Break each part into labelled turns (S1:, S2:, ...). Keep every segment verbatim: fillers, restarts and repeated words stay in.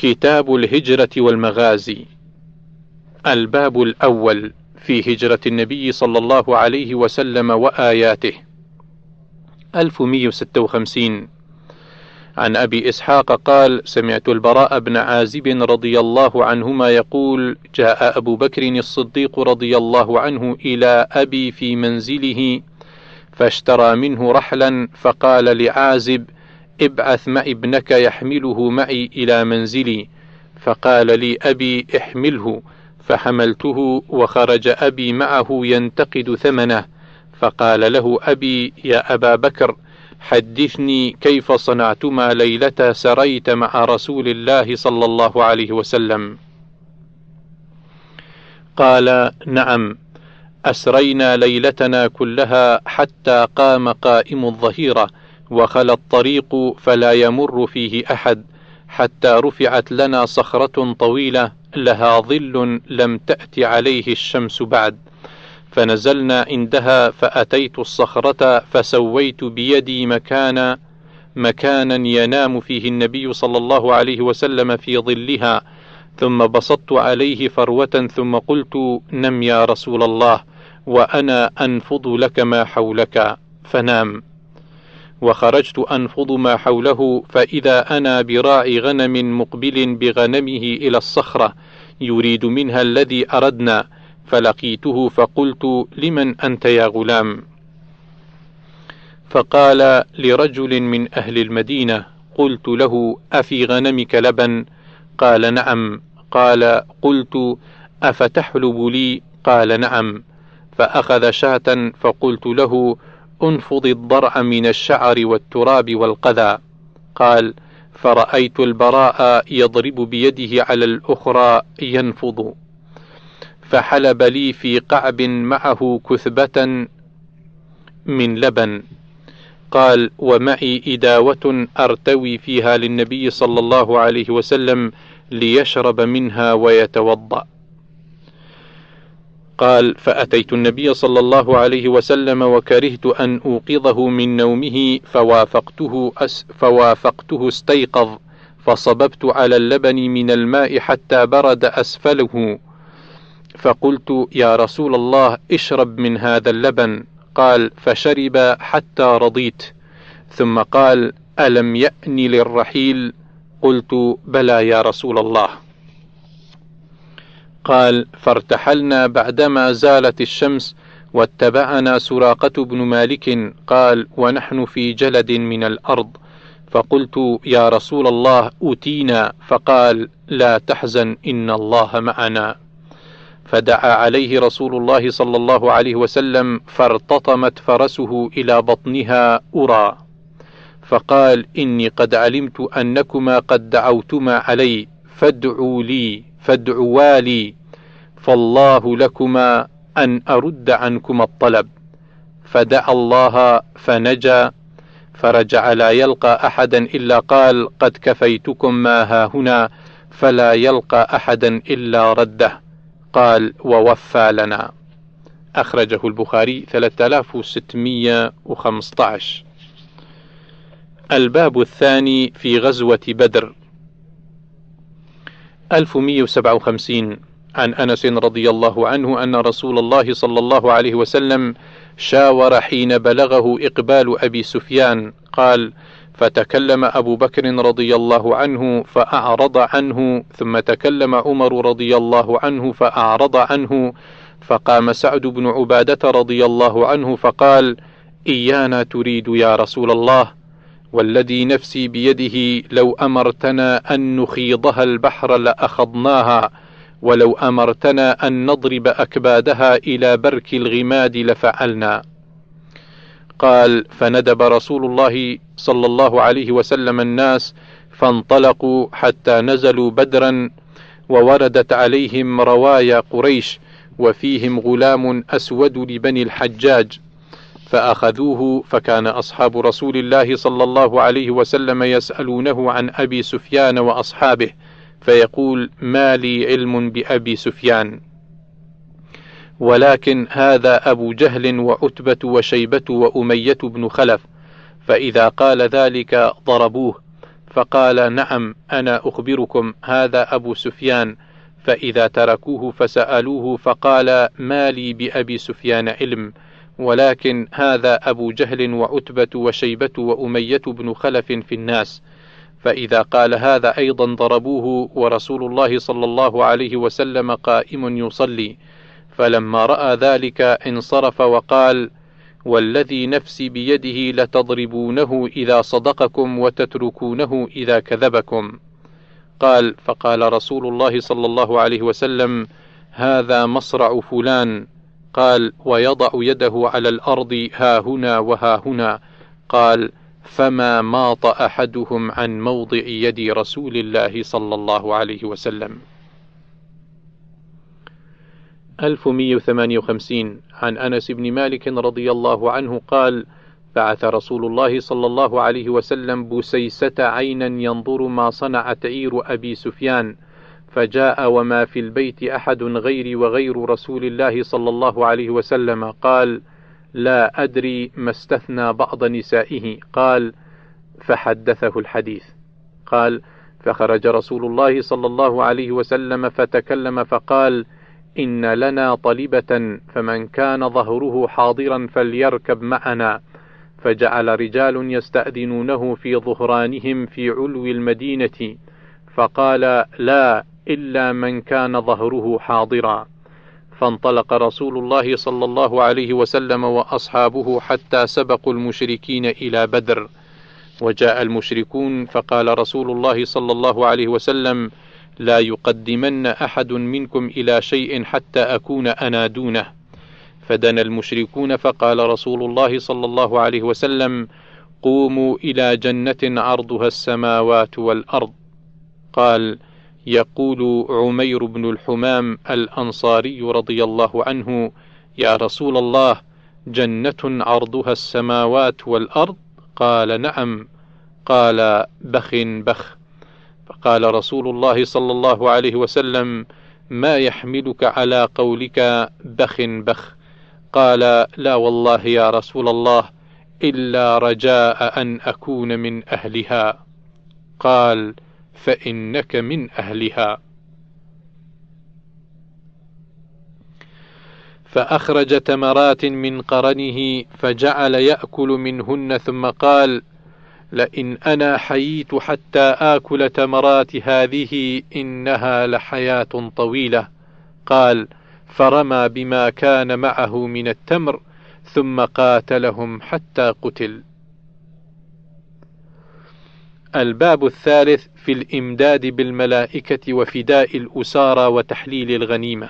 S1: كتاب الهجرة والمغازي. الباب الأول في هجرة النبي صلى الله عليه وسلم وآياته. ألف ومئة وستة وخمسين. عن أبي إسحاق قال: سمعت البراء بن عازب رضي الله عنهما يقول: جاء أبو بكر الصديق رضي الله عنه إلى أبي في منزله فاشترى منه رحلا، فقال لعازب: ابعث معي ابنك يحمله معي إلى منزلي. فقال لي أبي: احمله. فحملته وخرج أبي معه ينتقد ثمنه. فقال له أبي: يا أبا بكر، حدثني كيف صنعتما ليلة سريت مع رسول الله صلى الله عليه وسلم. قال: نعم، أسرينا ليلتنا كلها حتى قام قائم الظهيرة وخلى الطريق فلا يمر فيه أحد، حتى رفعت لنا صخرة طويلة لها ظل لم تأت عليه الشمس بعد، فنزلنا عندها فأتيت الصخرة فسويت بيدي مكان مكانا ينام فيه النبي صلى الله عليه وسلم في ظلها، ثم بسطت عليه فروة ثم قلت: نم يا رسول الله وأنا أنفض لك ما حولك، فنام. وخرجت أنفض ما حوله، فإذا أنا براعي غنم مقبل بغنمه إلى الصخرة يريد منها الذي أردنا، فلقيته فقلت: لمن أنت يا غلام؟ فقال: لرجل من أهل المدينة. قلت له: أفي غنمك لبن؟ قال: نعم. قال: قلت: أفتحلب لي؟ قال: نعم. فأخذ شاة، فقلت له: انفض الضرع من الشعر والتراب والقذى. قال: فرأيت البراء يضرب بيده على الأخرى ينفض، فحلب لي في قعب معه كثبة من لبن. قال: ومعي إداوة أرتوي فيها للنبي صلى الله عليه وسلم ليشرب منها ويتوضأ. قال: فأتيت النبي صلى الله عليه وسلم وكرهت أن أوقظه من نومه، فوافقته, أس فوافقته استيقظ، فصببت على اللبن من الماء حتى برد أسفله، فقلت: يا رسول الله، اشرب من هذا اللبن. قال: فشرب حتى رضيت، ثم قال: ألم يأن للرحيل؟ قلت: بلى يا رسول الله. قال: فارتحلنا بعدما زالت الشمس، واتبعنا سراقة بن مالك. قال: ونحن في جلد من الأرض، فقلت: يا رسول الله، أتينا. فقال: لا تحزن، إن الله معنا. فدعا عليه رسول الله صلى الله عليه وسلم، فارتطمت فرسه إلى بطنها أرى، فقال: إني قد علمت أنكما قد دعوتما علي، فادعوا لي فادعوا لي، فالله لكما أن أرد عنكما الطلب. فدعا الله فنجا، فرجع لا يلقى أحدا إلا قال: قد كفيتكم ما هاهنا، فلا يلقى أحدا إلا رده. قال: ووفى لنا. أخرجه البخاري ثلاثة آلاف وستمئة وخمسة عشر. الباب الثاني في غزوة بدر. ألف ومئة وسبعة وخمسين. عن أنس رضي الله عنه أن رسول الله صلى الله عليه وسلم شاور حين بلغه إقبال أبي سفيان. قال: فتكلم أبو بكر رضي الله عنه فأعرض عنه، ثم تكلم عمر رضي الله عنه فأعرض عنه، فقام سعد بن عبادة رضي الله عنه فقال: إيانا تريد يا رسول الله، والذي نفسي بيده لو أمرتنا أن نخيضها البحر لأخضناها، ولو أمرتنا أن نضرب أكبادها إلى برك الغماد لفعلنا. قال: فندب رسول الله صلى الله عليه وسلم الناس، فانطلقوا حتى نزلوا بدرا، ووردت عليهم روايا قريش، وفيهم غلام أسود لبني الحجاج، فأخذوه، فكان أصحاب رسول الله صلى الله عليه وسلم يسألونه عن أبي سفيان وأصحابه، فيقول: ما لي علم بأبي سفيان، ولكن هذا أبو جهل وعتبة وشيبة وأمية بن خلف. فإذا قال ذلك ضربوه، فقال: نعم، أنا أخبركم، هذا أبو سفيان. فإذا تركوه فسألوه فقال: ما لي بأبي سفيان علم، ولكن هذا أبو جهل وعتبة وشيبة وأمية بن خلف في الناس. فإذا قال هذا أيضا ضربوه، ورسول الله صلى الله عليه وسلم قائم يصلي. فلما رأى ذلك انصرف وقال: والذي نفسي بيده لتضربونه إذا صدقكم وتتركونه إذا كذبكم. قال: فقال رسول الله صلى الله عليه وسلم: هذا مصرع فلان. قال: ويضع يده على الأرض ها هنا وها هنا. قال: فما ماط أحدهم عن موضع يد رسول الله صلى الله عليه وسلم. ألف ومئة وثمانية وخمسين. عن أنس بن مالك رضي الله عنه قال: بعث رسول الله صلى الله عليه وسلم بسيسة عينا ينظر ما صنع تعير أبي سفيان، فجاء وما في البيت أحد غيري وغير رسول الله صلى الله عليه وسلم. قال: لا أدري ما استثنى بعض نسائه. قال: فحدثه الحديث. قال: فخرج رسول الله صلى الله عليه وسلم فتكلم فقال: إن لنا طلبة، فمن كان ظهره حاضرا فليركب معنا. فجعل رجال يستأذنونه في ظهرانهم في علو المدينة، فقال: لا، إلا من كان ظهره حاضرا. فانطلق رسول الله صلى الله عليه وسلم وأصحابه حتى سبقوا المشركين إلى بدر. وجاء المشركون فقال رسول الله صلى الله عليه وسلم: لا يقدمن أحد منكم إلى شيء حتى أكون أنا دونه. فدنا المشركون فقال رسول الله صلى الله عليه وسلم: قوموا إلى جنة عرضها السماوات والأرض. قال: يقول عمير بن الحمام الأنصاري رضي الله عنه: يا رسول الله، جنة عرضها السماوات والأرض؟ قال: نعم. قال: بخ بخ. فقال رسول الله صلى الله عليه وسلم: ما يحملك على قولك بخ بخ؟ قال: لا والله يا رسول الله، إلا رجاء أن أكون من أهلها. قال: فإنك من أهلها. فأخرج تمرات من قرنه فجعل يأكل منهن، ثم قال: لئن أنا حييت حتى آكل تمرات هذه إنها لحياة طويلة. قال: فرمى بما كان معه من التمر، ثم قاتلهم حتى قتل. الباب الثالث في الإمداد بالملائكة وفداء الأسارى وتحليل الغنيمة.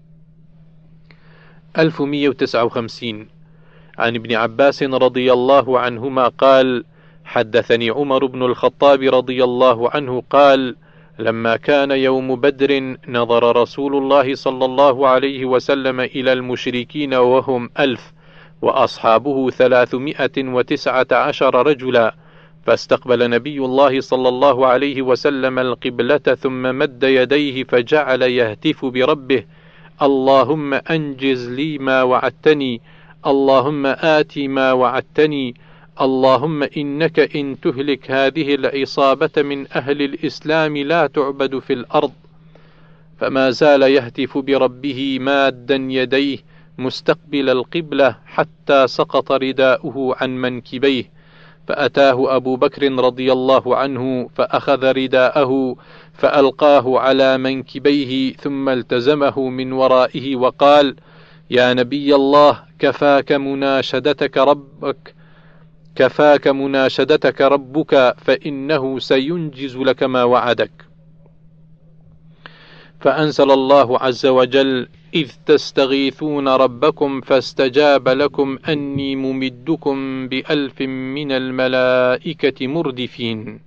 S1: ألف ومئة وتسعة وخمسين. عن ابن عباس رضي الله عنهما قال: حدثني عمر بن الخطاب رضي الله عنه قال: لما كان يوم بدر نظر رسول الله صلى الله عليه وسلم إلى المشركين وهم ألف، وأصحابه ثلاثمائة وتسعة عشر رجلا، فاستقبل نبي الله صلى الله عليه وسلم القبلة، ثم مد يديه فجعل يهتف بربه: اللهم أنجز لي ما وعدتني، اللهم آتي ما وعدتني، اللهم إنك إن تهلك هذه العصابة من أهل الإسلام لا تعبد في الأرض. فما زال يهتف بربه مادا يديه مستقبل القبلة حتى سقط رداؤه عن منكبيه، فأتاه أبو بكر رضي الله عنه فأخذ رداءه فألقاه على منكبيه، ثم التزمه من ورائه وقال: يا نبي الله، كفاك مناشدتك ربك كفاك مناشدتك ربك فإنه سينجز لك ما وعدك. فأنزل الله عز وجل: إذ تستغيثون ربكم فاستجاب لكم أني ممدكم بألف من الملائكة مردفين.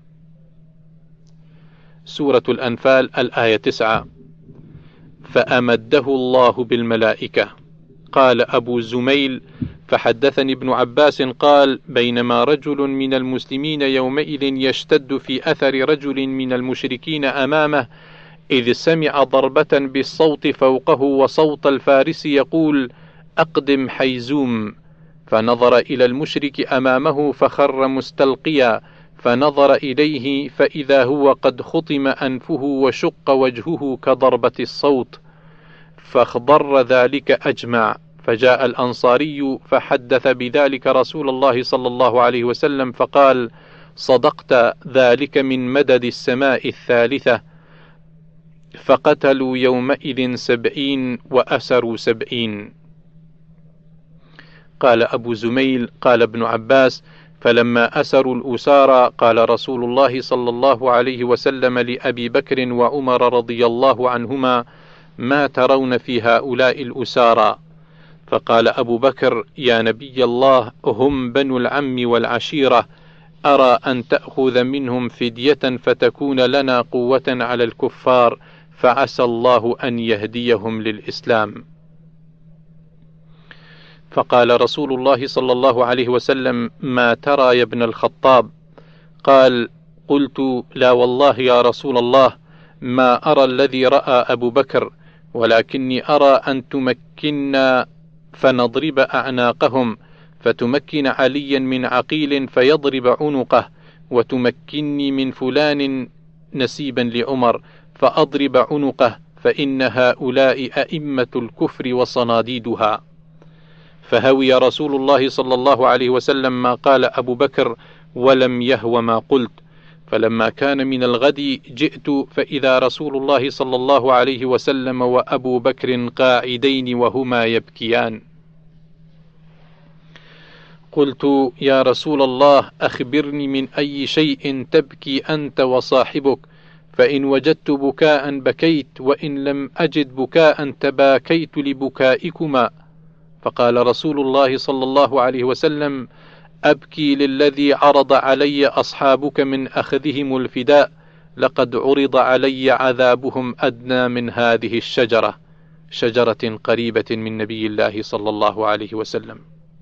S1: سورة الأنفال الآية تسعة. فأمده الله بالملائكة. قال أبو زميل: فحدثني ابن عباس قال: بينما رجل من المسلمين يومئذ يشتد في أثر رجل من المشركين أمامه، إذ سمع ضربة بالصوت فوقه وصوت الفارس يقول: أقدم حيزوم. فنظر إلى المشرك أمامه فخر مستلقيا، فنظر إليه فإذا هو قد خطم أنفه وشق وجهه كضربة الصوت، فاخضر ذلك أجمع. فجاء الأنصاري فحدث بذلك رسول الله صلى الله عليه وسلم فقال: صدقت، ذلك من مدد السماء الثالثة. فقتلوا يومئذ سبعين وأسروا سبعين. قال أبو زميل: قال ابن عباس: فلما أسروا الأسارى قال رسول الله صلى الله عليه وسلم لأبي بكر وعمر رضي الله عنهما: ما ترون في هؤلاء الأسارى؟ فقال أبو بكر: يا نبي الله، هم بنو العم والعشيرة، أرى أن تأخذ منهم فدية فتكون لنا قوة على الكفار، فعسى الله أن يهديهم للإسلام. فقال رسول الله صلى الله عليه وسلم: ما ترى يا ابن الخطاب؟ قال: قلت: لا والله يا رسول الله، ما أرى الذي رأى أبو بكر، ولكني أرى أن تمكننا فنضرب أعناقهم، فتمكن عليا من عقيل فيضرب عنقه، وتمكنني من فلان نسيبا لعمر فأضرب عنقه، فإن هؤلاء أئمة الكفر وصناديدها. فهوي رسول الله صلى الله عليه وسلم ما قال أبو بكر، ولم يهو ما قلت. فلما كان من الغد جئت فإذا رسول الله صلى الله عليه وسلم وأبو بكر قاعدين وهما يبكيان. قلت: يا رسول الله، أخبرني من أي شيء تبكي أنت وصاحبك، فإن وجدت بكاء بكيت، وإن لم أجد بكاء تباكيت لبكائكما. فقال رسول الله صلى الله عليه وسلم: أبكي للذي عرض علي أصحابك من أخذهم الفداء، لقد عرض علي عذابهم أدنى من هذه الشجرة، شجرة قريبة من نبي الله صلى الله عليه وسلم.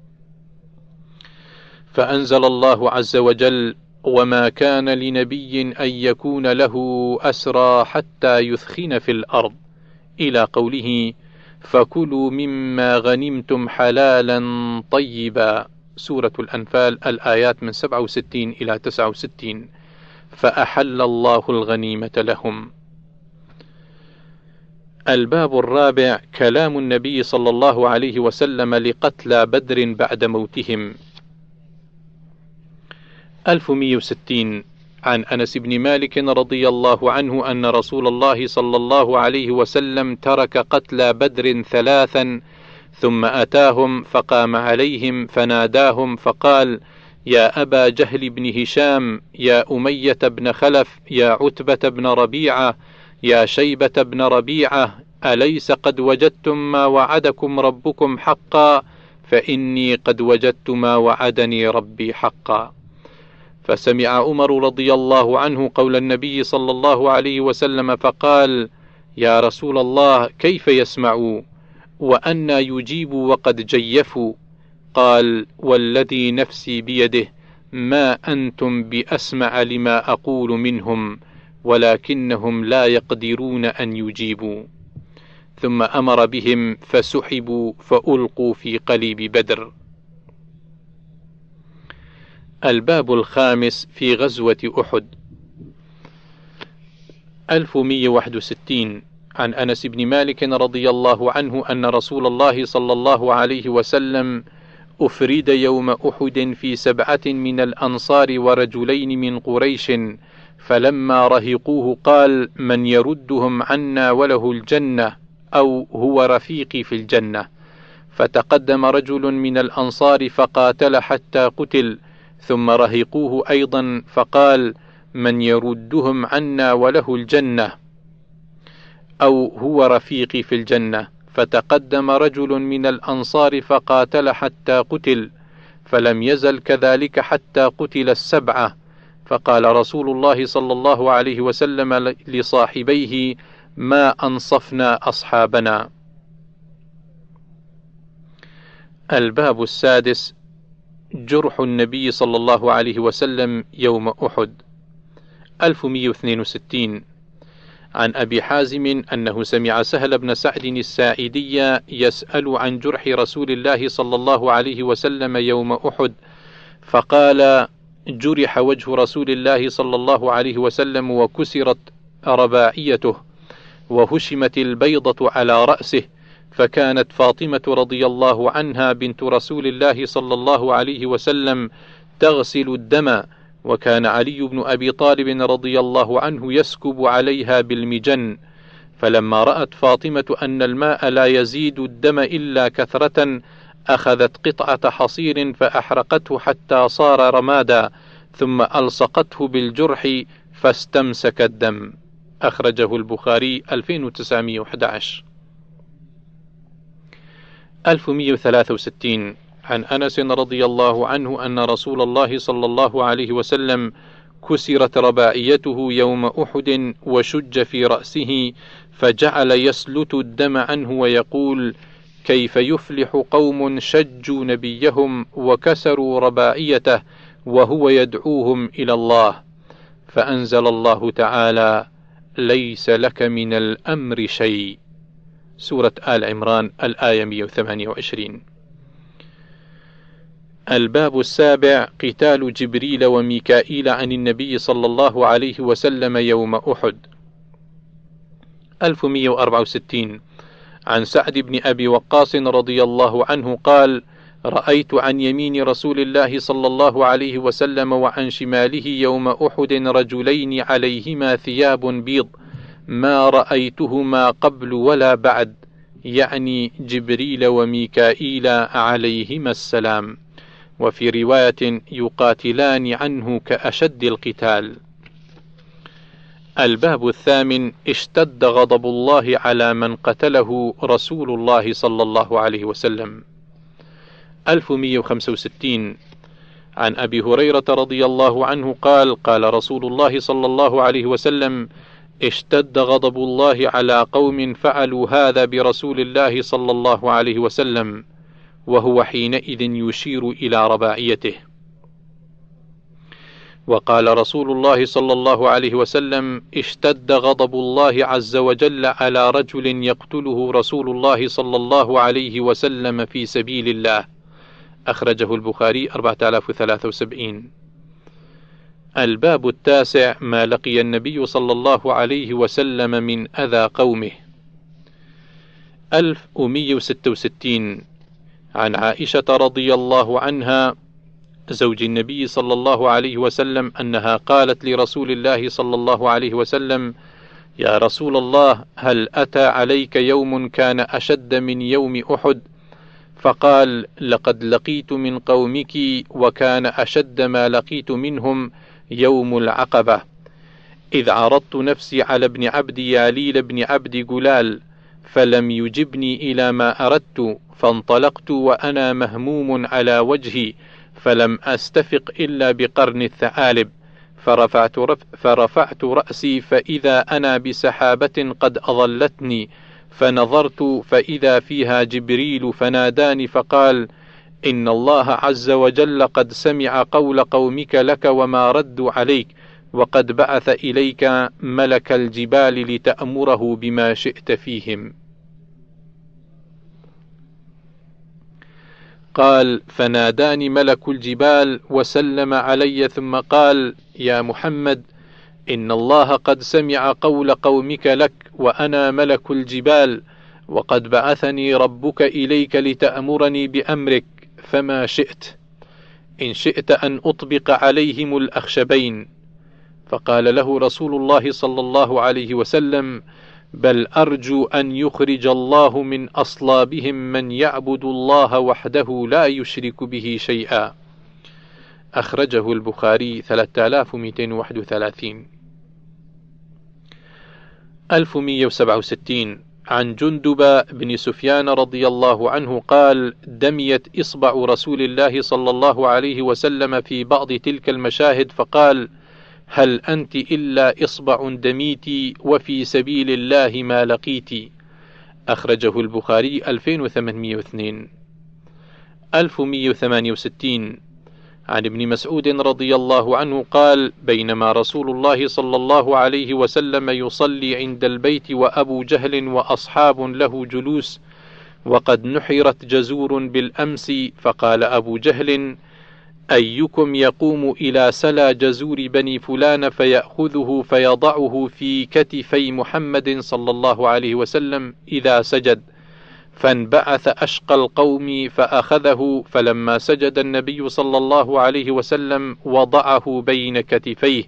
S1: فأنزل الله عز وجل: وما كان لنبي أن يكون له أسرى حتى يثخن في الأرض، إلى قوله: فكلوا مما غنمتم حلالا طيبا، سورة الأنفال، الآيات من سبعة وستين إلى تسعة وستين. فأحل الله الغنيمة لهم. الباب الرابع: كلام النبي صلى الله عليه وسلم لقتلى بدر بعد موتهم. ألف ومئة وستين. عن أنس بن مالك رضي الله عنه أن رسول الله صلى الله عليه وسلم ترك قتلى بدر ثلاثا، ثم أتاهم فقام عليهم فناداهم فقال: يا أبا جهل بن هشام، يا أمية بن خلف، يا عتبة بن ربيعة، يا شيبة بن ربيعة، أليس قد وجدتم ما وعدكم ربكم حقا؟ فإني قد وجدت ما وعدني ربي حقا. فسمع عمر رضي الله عنه قول النبي صلى الله عليه وسلم فقال: يا رسول الله، كيف يسمعوا وأنى يجيبوا وقد جيفوا؟ قال: والذي نفسي بيده ما أنتم بأسمع لما أقول منهم، ولكنهم لا يقدرون أن يجيبوا. ثم أمر بهم فسحبوا فألقوا في قليب بدر. الباب الخامس في غزوة أحد. ألف ومئة وواحد وستين. عن أنس بن مالك رضي الله عنه أن رسول الله صلى الله عليه وسلم أفرد يوم أحد في سبعة من الأنصار ورجلين من قريش، فلما رهقوه قال: من يردهم عنا وله الجنة، أو هو رفيقي في الجنة. فتقدم رجل من الأنصار فقاتل حتى قتل، ثم رهقوه أيضا فقال: من يردهم عنا وله الجنة، أو هو رفيقي في الجنة. فتقدم رجل من الأنصار فقاتل حتى قتل، فلم يزل كذلك حتى قتل السبعة. فقال رسول الله صلى الله عليه وسلم لصاحبيه: ما أنصفنا أصحابنا. الباب السادس: جرح النبي صلى الله عليه وسلم يوم أحد. ألف ومئة واثنين وستين. عن أبي حازم أنه سمع سهل بن سعد الساعدي يسأل عن جرح رسول الله صلى الله عليه وسلم يوم أحد، فقال: جرح وجه رسول الله صلى الله عليه وسلم وكسرت رباعيته وهشمت البيضة على رأسه، فكانت فاطمة رضي الله عنها بنت رسول الله صلى الله عليه وسلم تغسل الدم، وكان علي بن أبي طالب رضي الله عنه يسكب عليها بالمجن، فلما رأت فاطمة أن الماء لا يزيد الدم إلا كثرة أخذت قطعة حصير فأحرقته حتى صار رمادا، ثم ألصقته بالجرح فاستمسك الدم. أخرجه البخاري ألفين وتسعمائة وأحد عشر. ألف ومئة وثلاثة وستين عن أنس رضي الله عنه أن رسول الله صلى الله عليه وسلم كسرت رباعيته يوم أحد وشج في رأسه، فجعل يسلت الدم عنه ويقول: كيف يفلح قوم شجوا نبيهم وكسروا رباعيته وهو يدعوهم إلى الله، فأنزل الله تعالى: ليس لك من الأمر شيء. سورة آل عمران الآية مئة وثمانية وعشرين. الباب السابع: قتال جبريل وميكائيل عن النبي صلى الله عليه وسلم يوم أحد. ألف ومئة وأربعة وستين عن سعد بن أبي وقاص رضي الله عنه قال: رأيت عن يمين رسول الله صلى الله عليه وسلم وعن شماله يوم أحد رجلين عليهما ثياب بيض ما رأيتهما قبل ولا بعد، يعني جبريل وميكائيل عليهما السلام، وفي رواية: يقاتلان عنه كأشد القتال. الباب الثامن: اشتد غضب الله على من قتله رسول الله صلى الله عليه وسلم. ألف ومئة وخمسة وستين عن أبي هريرة رضي الله عنه قال: قال رسول الله صلى الله عليه وسلم: اشتد غضب الله على قوم فعلوا هذا برسول الله صلى الله عليه وسلم، وهو حينئذ يشير إلى رباعيته. وقال رسول الله صلى الله عليه وسلم: اشتد غضب الله عز وجل على رجل يقتله رسول الله صلى الله عليه وسلم في سبيل الله. أخرجه البخاري أربعة آلاف وثلاثة وسبعين. الباب التاسع: ما لقي النبي صلى الله عليه وسلم من أذى قومه. ألف ومئة وستة وستين عن عائشة رضي الله عنها زوج النبي صلى الله عليه وسلم أنها قالت لرسول الله صلى الله عليه وسلم: يا رسول الله، هل أتى عليك يوم كان أشد من يوم أحد؟ فقال: لقد لقيت من قومك وكان أشد ما لقيت منهم يوم العقبة، إذ عرضت نفسي على ابن عبد ياليل بن عبد قلال فلم يجبني إلى ما أردت، فانطلقت وأنا مهموم على وجهي، فلم أستفق إلا بقرن الثعالب، فرفعت, رف فرفعت رأسي فإذا أنا بسحابة قد أظلتني، فنظرت فإذا فيها جبريل فناداني فقال: إن الله عز وجل قد سمع قول قومك لك وما ردوا عليك، وقد بعث إليك ملك الجبال لتأمره بما شئت فيهم. قال: فناداني ملك الجبال وسلم علي ثم قال: يا محمد، إن الله قد سمع قول قومك لك وأنا ملك الجبال، وقد بعثني ربك إليك لتأمرني بأمرك، فما شئت؟ إن شئت أن أطبق عليهم الأخشبين. فقال له رسول الله صلى الله عليه وسلم: بل أرجو أن يخرج الله من أصلابهم من يعبد الله وحده لا يشرك به شيئا. أخرجه البخاري ثلاثة آلاف ومئتين وواحد وثلاثين. ألف ومئة وسبعة وستين عن جندب بن سفيان رضي الله عنه قال: دميت إصبع رسول الله صلى الله عليه وسلم في بعض تلك المشاهد، فقال: هل أنت إلا إصبع دميتي وفي سبيل الله ما لقيتي. أخرجه البخاري ألفين وثمانمئة واثنين. ألف ومئة وثمانية وستين عن ابن مسعود رضي الله عنه قال: بينما رسول الله صلى الله عليه وسلم يصلي عند البيت وأبو جهل وأصحاب له جلوس، وقد نحرت جزور بالأمس، فقال أبو جهل: أيكم يقوم إلى سلا جزور بني فلان فيأخذه فيضعه في كتفي محمد صلى الله عليه وسلم إذا سجد، فانبعث أشقى القوم فأخذه، فلما سجد النبي صلى الله عليه وسلم وضعه بين كتفيه.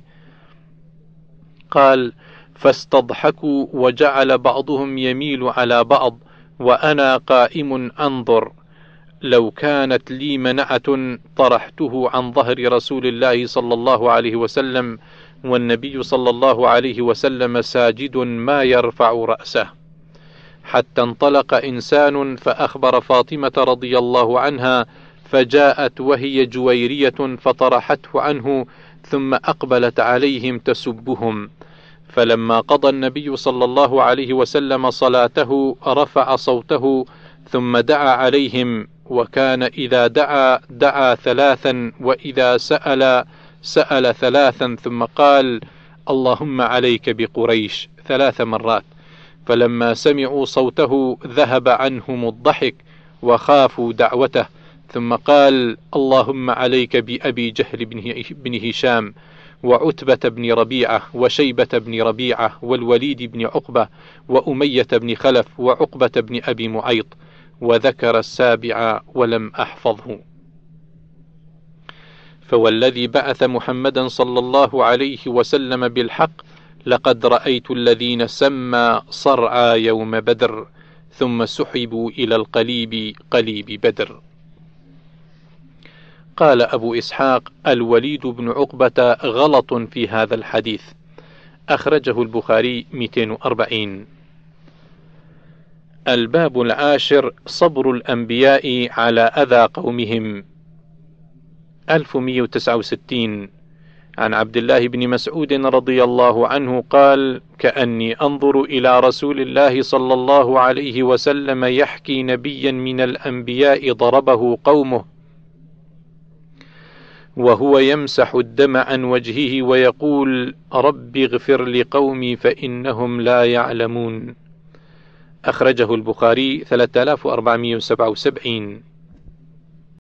S1: قال: فاستضحكوا وجعل بعضهم يميل على بعض وأنا قائم أنظر، لو كانت لي منعة طرحته عن ظهر رسول الله صلى الله عليه وسلم والنبي صلى الله عليه وسلم ساجد ما يرفع رأسه. حتى انطلق إنسان فأخبر فاطمة رضي الله عنها، فجاءت وهي جويرية فطرحته عنه، ثم أقبلت عليهم تسبهم. فلما قضى النبي صلى الله عليه وسلم صلاته رفع صوته ثم دعا عليهم، وكان إذا دعا دعا ثلاثا، وإذا سأل سأل ثلاثا، ثم قال: اللهم عليك بقريش ثلاث مرات. فلما سمعوا صوته ذهب عنهم الضحك وخافوا دعوته، ثم قال: اللهم عليك بأبي جهل بن هشام وعتبة بن ربيعة وشيبة بن ربيعة والوليد بن عقبة وأمية بن خلف وعقبة بن أبي معيط، وذكر السابع ولم أحفظه. فوالذي بعث محمدا صلى الله عليه وسلم بالحق، لقد رأيت الذين سمى صرعى يوم بدر، ثم سحبوا إلى القليب قليب بدر. قال أبو إسحاق: الوليد بن عقبة غلط في هذا الحديث. أخرجه البخاري مئتين وأربعين. الباب العاشر: صبر الأنبياء على أذى قومهم. ألف ومئة وتسعة وستين. عن عبد الله بن مسعود رضي الله عنه قال: كأني أنظر إلى رسول الله صلى الله عليه وسلم يحكي نبيا من الأنبياء ضربه قومه وهو يمسح الدم عن وجهه ويقول: رب اغفر لقومي فإنهم لا يعلمون. أخرجه البخاري ثلاثة آلاف وأربعمئة وسبعة وسبعين.